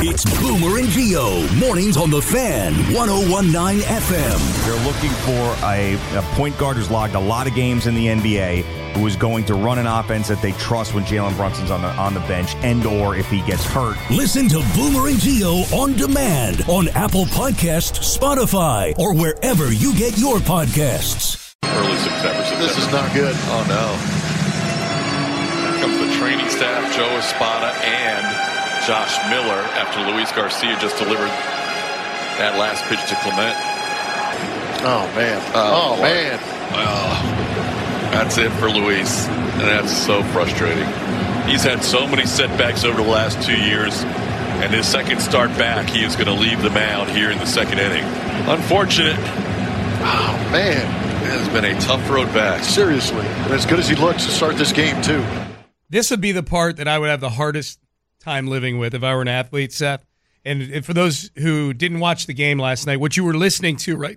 It's Boomer and Gio, mornings on the Fan, 101.9 FM. They're looking for a point guard who's logged a lot of games in the NBA, who is going to run an offense that they trust when Jalen Brunson's on the bench, and or if he gets hurt. Listen to Boomer and Gio on demand on Apple Podcasts, Spotify, or wherever you get your podcasts. Early September. This is not good. Oh, no. Here comes the training staff, Joe Espada and Josh Miller, after Luis Garcia just delivered that last pitch to Clement. Oh, man. Oh man. That's it for Luis, and that's so frustrating. He's had so many setbacks over the last 2 years, and his second start back, he is going to leave the mound here in the second inning. Unfortunate. Oh, man. It has been a tough road back. Seriously. And as good as he looks to start this game, too. This would be the part that I would have the hardest time living with if I were an athlete, Seth. And for those who didn't watch the game last night, what you were listening to, right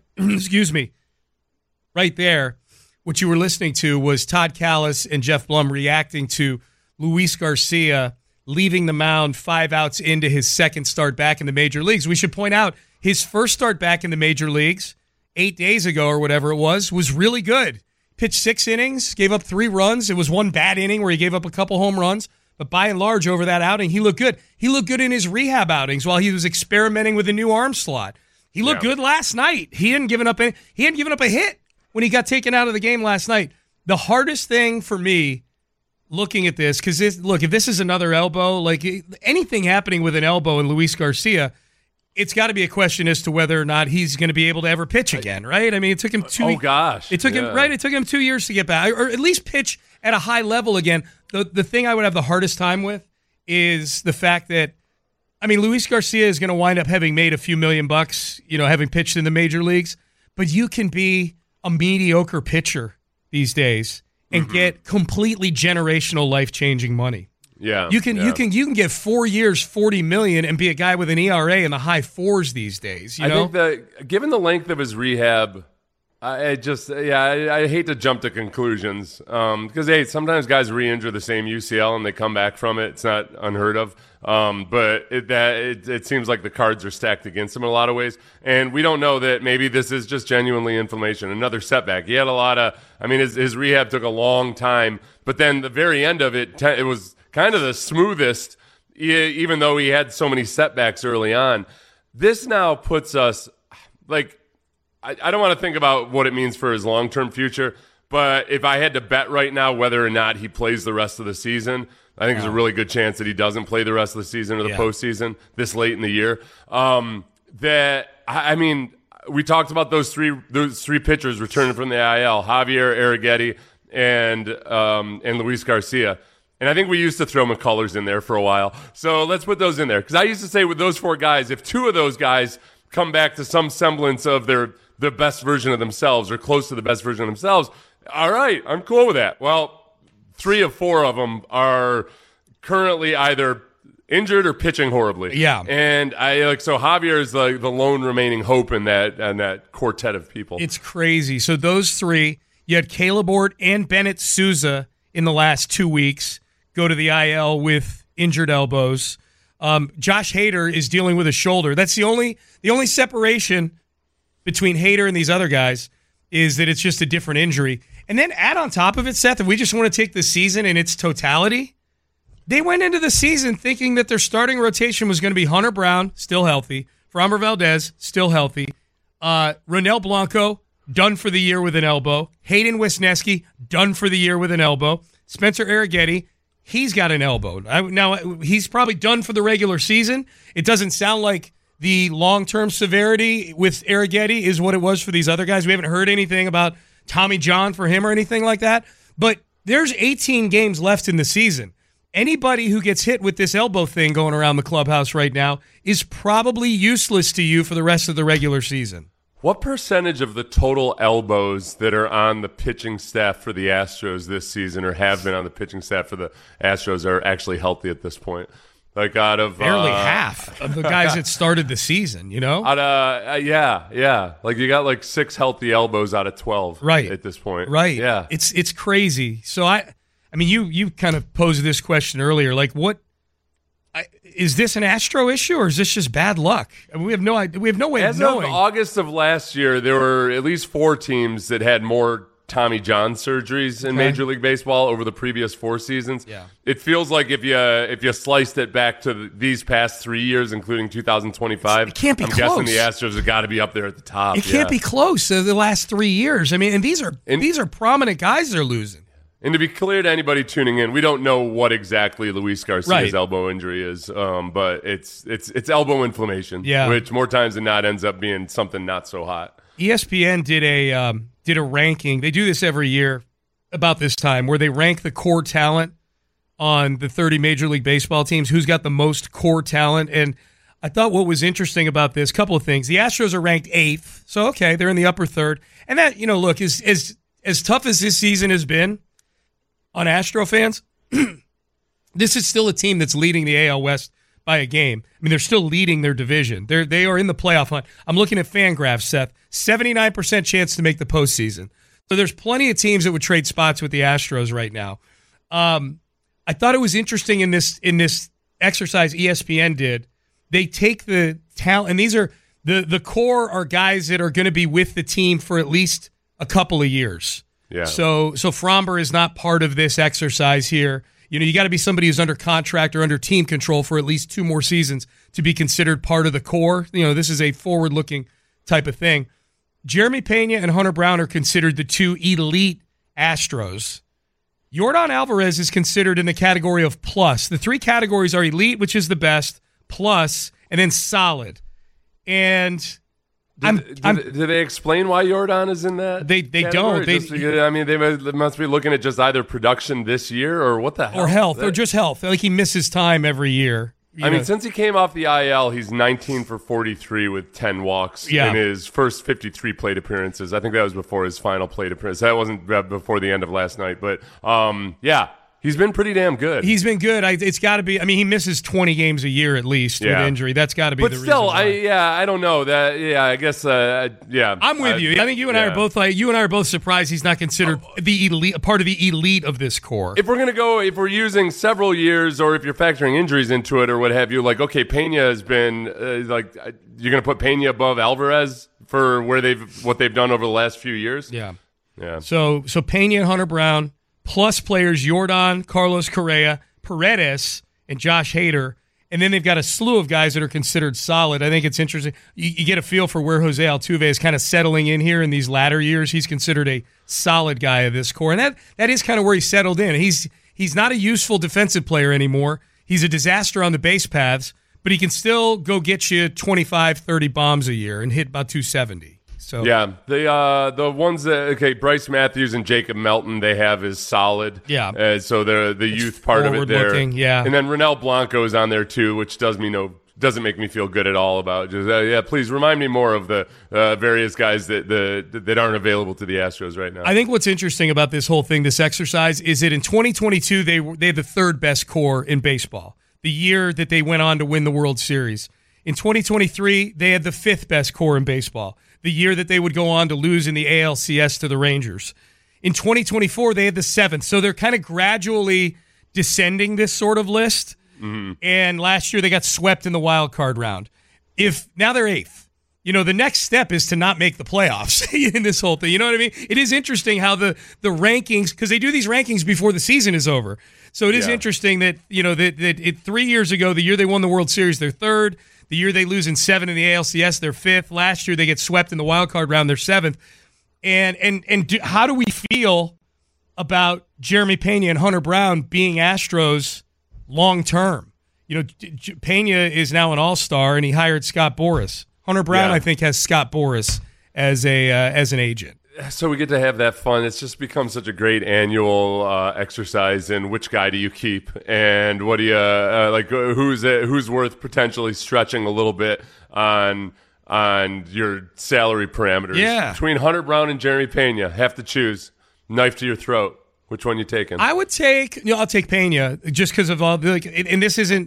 there, what you were listening to was Todd Callis and Jeff Blum reacting to Luis Garcia leaving the mound 5 outs into his second start back in the major leagues. We should point out his first start back in the major leagues 8 days ago or whatever it was really good. Pitched 6 innings, gave up 3 runs. It was one bad inning where he gave up a couple home runs. But by and large, over that outing, he looked good. He looked good in his rehab outings while he was experimenting with a new arm slot. He looked good last night. He hadn't given up a hit when he got taken out of the game last night. The hardest thing for me looking at this, because if this is another elbow, like anything happening with an elbow in Luis Garcia, it's got to be a question as to whether or not he's going to be able to ever pitch again, right? I mean, it took him 2 Oh gosh. It took him 2 years to get back, or at least pitch at a high level again. The thing I would have the hardest time with is the fact that, I mean, Luis Garcia is going to wind up having made a few $1 million, having pitched in the major leagues, but you can be a mediocre pitcher these days and get completely generational, life-changing money. Yeah, you can get 4 years, $40 million, and be a guy with an ERA in the high 4s these days. I think that given the length of his rehab, I hate to jump to conclusions because sometimes guys re-injure the same UCL and they come back from it. It's not unheard of, but it seems like the cards are stacked against him in a lot of ways. And we don't know that maybe this is just genuinely inflammation, another setback. He had a lot of, his rehab took a long time, but then the very end of it, it was kind of the smoothest, even though he had so many setbacks early on. This now puts us, I don't want to think about what it means for his long-term future, but if I had to bet right now whether or not he plays the rest of the season, I think there's a really good chance that he doesn't play the rest of the season or the postseason this late in the year. We talked about those three pitchers returning from the IL, Javier Arrighetti and Luis Garcia. And I think we used to throw McCullers in there for a while. So let's put those in there. Because I used to say with those 4 guys, if 2 of those guys come back to some semblance of the best version of themselves or close to the best version of themselves, all right, I'm cool with that. Well, 3 of 4 of them are currently either injured or pitching horribly. Yeah. And so Javier is the lone remaining hope in that quartet of people. It's crazy. So those 3, you had Caleb Ort and Bennett Sousa in the last 2 weeks go to the IL with injured elbows. Josh Hader is dealing with a shoulder. That's the only separation between Hader and these other guys is that it's just a different injury. And then add on top of it, Seth, if we just want to take the season in its totality, they went into the season thinking that their starting rotation was going to be Hunter Brown, still healthy, Framber Valdez, still healthy, Ronel Blanco, done for the year with an elbow, Hayden Wesneski, done for the year with an elbow, Spencer Arrighetti, he's got an elbow. Now, he's probably done for the regular season. It doesn't sound like the long-term severity with Arrighetti is what it was for these other guys. We haven't heard anything about Tommy John for him or anything like that. But there's 18 games left in the season. Anybody who gets hit with this elbow thing going around the clubhouse right now is probably useless to you for the rest of the regular season. What percentage of the total elbows that are on the pitching staff for the Astros this season or have been on the pitching staff for the Astros are actually healthy at this point? Like out of barely half of the guys that started the season, Out of yeah. Like you got 6 healthy elbows out of 12, right? At this point, right? Yeah, it's crazy. So I mean, you kind of posed this question earlier, like what is this an Astro issue or is this just bad luck? I mean, we have no idea. We have no way As of knowing. of August of last year, there were at least 4 teams that had more Tommy John surgeries in Major League Baseball over the previous 4 seasons. Yeah. It feels like if you sliced it back to these past 3 years, including 2025, it can't be I'm close. guessing the Astros have got to be up there at the top. It can't be close to the last 3 years. I mean, and these are prominent guys they're losing. And to be clear to anybody tuning in, we don't know what exactly Luis Garcia's elbow injury is, but it's elbow inflammation, which more times than not ends up being something not so hot. ESPN did a ranking. They do this every year about this time where they rank the core talent on the 30 Major League Baseball teams, who's got the most core talent. And I thought what was interesting about this, couple of things. The Astros are ranked 8th, so okay, they're in the upper third. And that, look, is as tough as this season has been on Astro fans, this is still a team that's leading the AL West by a game. I mean, they're still leading their division. They are in the playoff hunt. I'm looking at FanGraphs, Seth. 79% chance to make the postseason. So there's plenty of teams that would trade spots with the Astros right now. I thought it was interesting in this exercise ESPN did. They take the talent, and these are the core are guys that are going to be with the team for at least a couple of years. Yeah. So Fromber is not part of this exercise here. You got to be somebody who's under contract or under team control for at least 2 more seasons to be considered part of the core. This is a forward-looking type of thing. Jeremy Pena and Hunter Brown are considered the 2 elite Astros. Yordan Alvarez is considered in the category of plus. The 3 categories are elite, which is the best, plus, and then solid. And Did they explain why Yordan is in that? They don't. They must be looking at just either production this year or what the hell? Or health, or just health. Like he misses time every year. Since he came off the IL, he's 19 for 43 with 10 walks in his first 53 plate appearances. I think that was before his final plate appearance. That wasn't before the end of last night. But, he's been pretty damn good. He's been good. It's got to be. I mean, he misses 20 games a year at least with injury. That's got to be the reason. But still, I don't know that. Yeah, I guess. I'm with you. I think you and I are both surprised he's not considered the elite, part of the elite of this core. If we're using several years, or if you're factoring injuries into it, or what have you, like okay, Pena has been you're going to put Pena above Alvarez for what they've done over the last few years. Yeah. So Pena and Hunter Brown. Plus players Yordan, Carlos Correa, Paredes, and Josh Hader. And then they've got a slew of guys that are considered solid. I think it's interesting. You get a feel for where Jose Altuve is kind of settling in here in these latter years. He's considered a solid guy of this core. And that is kind of where he settled in. He's not a useful defensive player anymore. He's a disaster on the base paths, but he can still go get you 25, 30 bombs a year and hit about 270. So yeah, the ones that Bryce Matthews and Jacob Melton they have is solid. Yeah, so the youth part of it there. Yeah, and then Ronel Blanco is on there too, which doesn't make me feel good at all about just please remind me more of the various guys that aren't available to the Astros right now. I think what's interesting about this whole thing, this exercise, is that in 2022 they had the 3rd best core in baseball. The year that they went on to win the World Series. In 2023 they had the 5th best core in baseball. The year that they would go on to lose in the ALCS to the Rangers. In 2024, they had the 7th. So they're kind of gradually descending this sort of list. Mm-hmm. And last year, they got swept in the wild card round. Now they're 8th. The next step is to not make the playoffs in this whole thing. You know what I mean? It is interesting how the rankings, because they do these rankings before the season is over. So it is interesting that, that 3 years ago, the year they won the World Series, they're 3rd. The year they lose in 7 in the ALCS, they're 5th. Last year they get swept in the wild card round, they're 7th. How do we feel about Jeremy Pena and Hunter Brown being Astros long term? Pena is now an all-star, and he hired Scott Boras. Hunter Brown, I think, has Scott Boras as an agent. So we get to have that fun. It's just become such a great annual exercise in which guy do you keep and what do you who's worth potentially stretching a little bit on your salary parameters. Yeah. Between Hunter Brown and Jeremy Pena, have to choose. Knife to your throat. Which one you taking? I'll take Pena just because of all and this isn't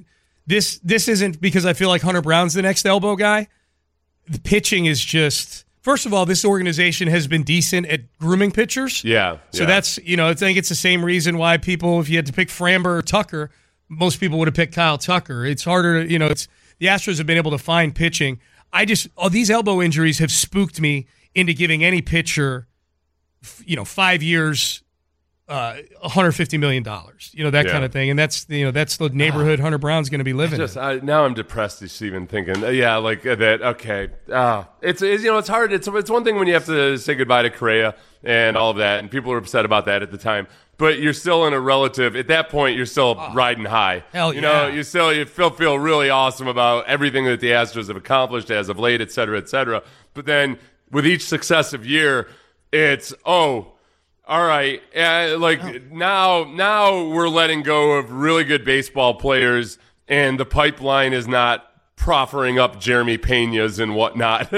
because I feel like Hunter Brown's the next elbow guy. The pitching is just. First of all, this organization has been decent at grooming pitchers. Yeah. So that's, I think it's the same reason why people, if you had to pick Framber or Tucker, most people would have picked Kyle Tucker. It's harder, the Astros have been able to find pitching. These elbow injuries have spooked me into giving any pitcher, 5 years, $150 million, that kind of thing. And that's the neighborhood Hunter Brown's going to be living in. Now I'm depressed just even thinking, like that. Okay. It's hard. It's one thing when you have to say goodbye to Correa and all of that, and people were upset about that at the time. But you're still in a relative. At that point, you're still riding high. Hell yeah. You feel really awesome about everything that the Astros have accomplished as of late, et cetera, et cetera. But then with each successive year, it's all right. Now we're letting go of really good baseball players, and the pipeline is not proffering up Jeremy Peñas and whatnot.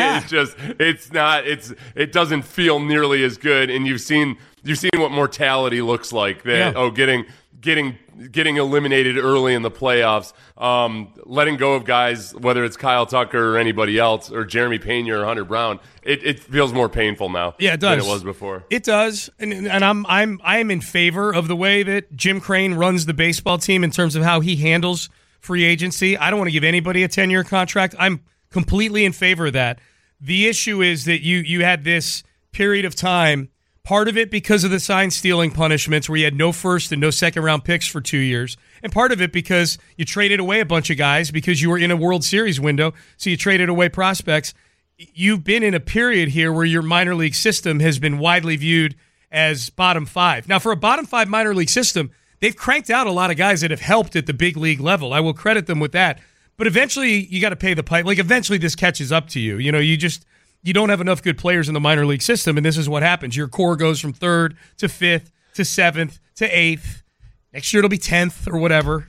It doesn't feel nearly as good. And you've seen what mortality looks like. Getting eliminated early in the playoffs, letting go of guys, whether it's Kyle Tucker or anybody else, or Jeremy Peña or Hunter Brown. It feels more painful now. Yeah, it does. Than it was before. It does, and I'm in favor of the way that Jim Crane runs the baseball team in terms of how he handles free agency. I don't want to give anybody a 10-year contract. I'm completely in favor of that. The issue is that you had this period of time. Part of it because of the sign-stealing punishments where you had no first and no second-round picks for 2 years. And part of it because you traded away a bunch of guys because you were in a World Series window, so you traded away prospects. You've been in a period here where your minor league system has been widely viewed as bottom five. Now, for a bottom five minor league system, they've cranked out a lot of guys that have helped at the big league level. I will credit them with that. But eventually, you got to pay the pipe. Eventually, this catches up to you. You don't have enough good players in the minor league system, and this is what happens. Your core goes from 3rd to 5th to 7th to 8th. Next year it'll be 10th or whatever,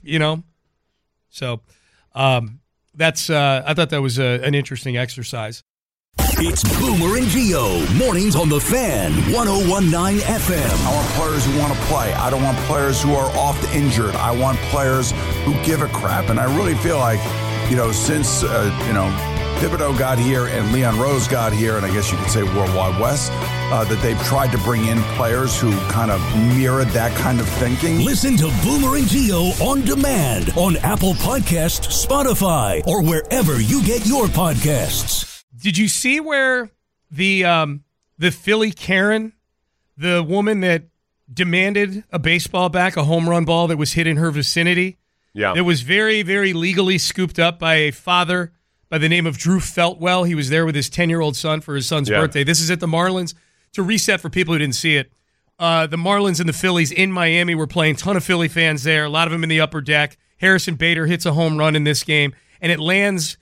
So that's I thought that was an interesting exercise. It's Boomer and Gio, mornings on The Fan, 101.9 FM. I want players who want to play. I don't want players who are oft injured. I want players who give a crap. And I really feel like, since, Thibodeau got here and Leon Rose got here, and I guess you could say Worldwide West, that they've tried to bring in players who kind of mirrored that kind of thinking. Listen to Boomer and Gio on demand on Apple Podcasts, Spotify, or wherever you get your podcasts. Did you see where the Philly Karen, the woman that demanded a baseball back, a home run ball that was hit in her vicinity? Yeah. It was very, very legally scooped up by a father by the name of Drew Feltwell. He was there with his 10-year-old son for his son's birthday. This is at the Marlins. To reset for people who didn't see it, the Marlins and the Phillies in Miami were playing. Ton of Philly fans there, a lot of them in the upper deck. Harrison Bader hits a home run in this game, and it lands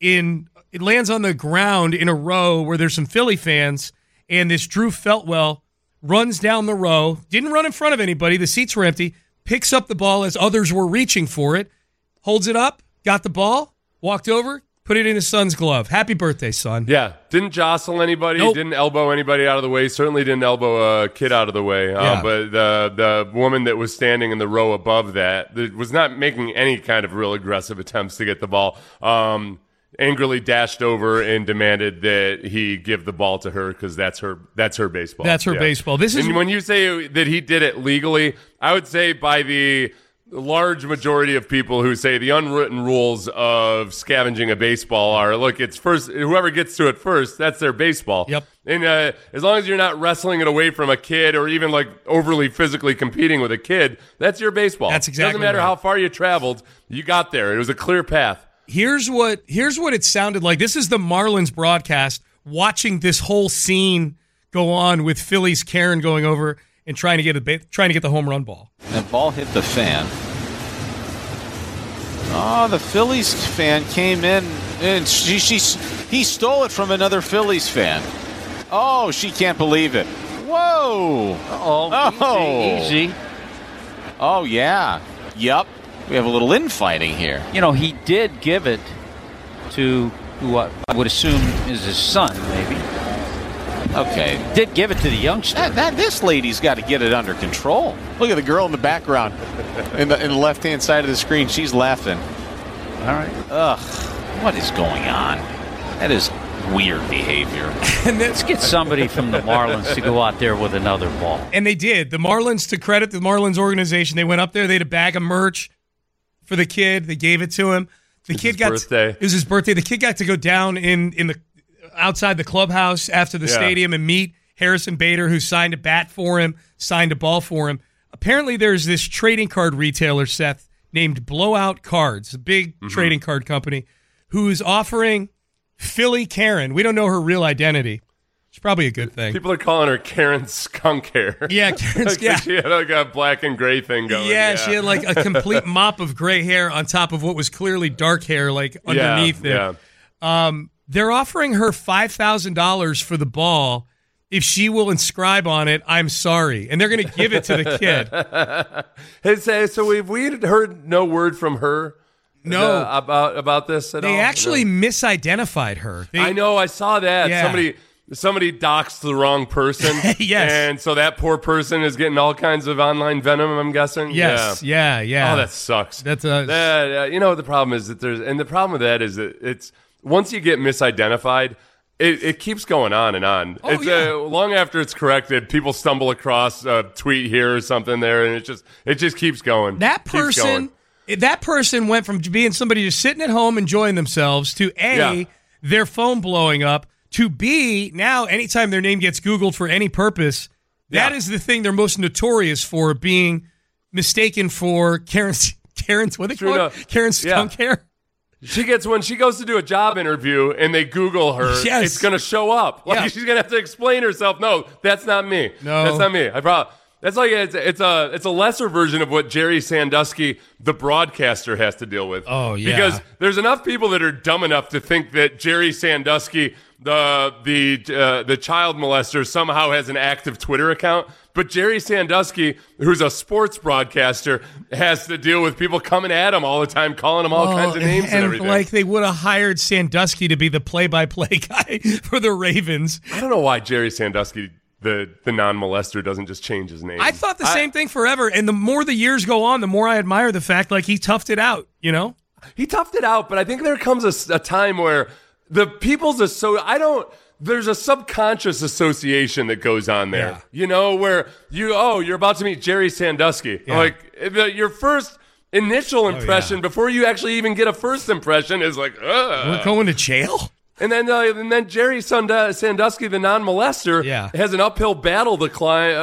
on the ground in a row where there's some Philly fans, and this Drew Feltwell runs down the row, didn't run in front of anybody, the seats were empty, picks up the ball as others were reaching for it, holds it up, got the ball, walked over, put it in his son's glove. Happy birthday, son. Yeah. Didn't jostle anybody. Nope. Didn't elbow anybody out of the way. Certainly didn't elbow a kid out of the way. But the woman that was standing in the row above that was not making any kind of real aggressive attempts to get the ball. Angrily dashed over and demanded that he give the ball to her because that's her baseball. That's her baseball. And when you say that he did it legally, I would say by the large majority of people who say the unwritten rules of scavenging a baseball are, look, it's first, whoever gets to it first, that's their baseball. Yep. And as long as you're not wrestling it away from a kid or even overly physically competing with a kid, that's your baseball. That's exactly Doesn't matter right. how far you traveled, you got there. It was a clear path. Here's what it sounded like. This is the Marlins broadcast watching this whole scene go on with Phillies Karen going over and trying to get the home run ball. That ball hit the fan. Oh, the Phillies fan came in and he stole it from another Phillies fan. Oh, she can't believe it. Whoa. Easy. Oh, yeah. Yep. We have a little infighting here. He did give it to who I would assume is his son, maybe. Okay. Did give it to the youngster. This lady's got to get it under control. Look at the girl in the background in the left-hand side of the screen. She's laughing. All right. Ugh. What is going on? That is weird behavior. And let's get somebody from the Marlins to go out there with another ball. And they did. The Marlins, to credit the Marlins organization, they went up there. They had a bag of merch. for the kid. They gave it to him. Birthday. It was his birthday. The kid got to go down in the outside the clubhouse after the stadium and meet Harrison Bader, who signed a bat for him, signed a ball for him. Apparently, there's this trading card retailer, Seth, named Blowout Cards, a big trading card company, who is offering Philly Karen. We don't know her real identity. It's probably a good thing. People are calling her Karen Skunk Hair. Yeah, Karen. Yeah. She had like a black and gray thing going. Yeah, she had like a complete mop of gray hair on top of what was clearly dark hair, like underneath it. Yeah. They're offering her $5,000 for the ball if she will inscribe on it, "I'm sorry," and they're going to give it to the kid. So we heard no word from her. No, about this at all. They actually misidentified her. I know. I saw that. Yeah. Somebody doxed the wrong person. Yes. And so that poor person is getting all kinds of online venom, I'm guessing. Yes. Yeah. Oh, that sucks. That's the problem is that the problem with that is that it's once you get misidentified, it keeps going on and on. Oh, long after it's corrected, people stumble across a tweet here or something there, and it just keeps going. That person went from being somebody just sitting at home enjoying themselves to their phone blowing up, to B, now anytime their name gets Googled for any purpose, that is the thing they're most notorious for, being mistaken for Karen's what they call it? Karen Skunk Hair. When she goes to do a job interview and they Google her, it's going to show up. She's going to have to explain herself. No, that's not me. No, that's not me. That's like it's a lesser version of what Jerry Sandusky, the broadcaster, has to deal with. Oh yeah, because there's enough people that are dumb enough to think that Jerry Sandusky, the child molester, somehow has an active Twitter account. But Jerry Sandusky, who's a sports broadcaster, has to deal with people coming at him all the time, calling him all kinds of names and everything. Like they would have hired Sandusky to be the play-by-play guy for the Ravens. I don't know why Jerry Sandusky, the non-molester, doesn't just change his name. I thought the same thing forever, and the more the years go on, the more I admire the fact like he toughed it out, you know? He toughed it out, but I think there comes a time where the people's there's a subconscious association that goes on there, you know, where you're about to meet Jerry Sandusky. Yeah. Like your first initial impression before you actually even get a first impression is like, we're going to jail? And then Jerry Sandusky, the non-molester, has an uphill hill to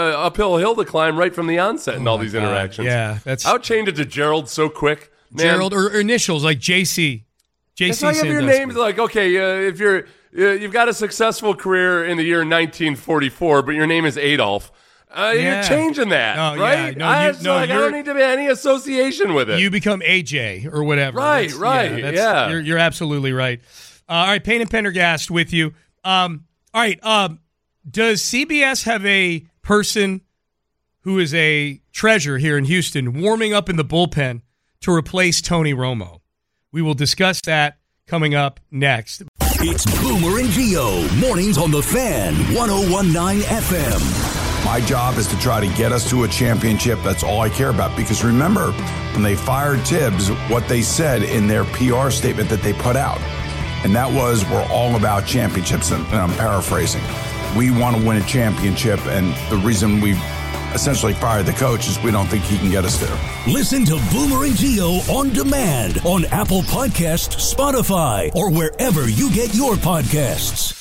climb right from the onset in all these interactions. Yeah, I would change it to Gerald so quick. Man. Gerald, or initials like JC. It's like if your name's like, okay, if you've got a successful career in the year 1944, but your name is Adolf. You're changing that, right? Yeah. I don't need to be any association with it. You become AJ or whatever. Right. You're absolutely right. All right, Payne and Pendergast with you. All right, does CBS have a person who is a treasure here in Houston warming up in the bullpen to replace Tony Romo? We will discuss that coming up next. It's Boomer and Gio, mornings on the Fan, 101.9 FM. My job is to try to get us to a championship. That's all I care about. Because remember, when they fired Tibbs, what they said in their PR statement that they put out, and that was, we're all about championships, and I'm paraphrasing. We want to win a championship, and the reason we essentially fired the coach is we don't think he can get us there. Listen to Boomer and Gio on demand on Apple Podcasts, Spotify, or wherever you get your podcasts.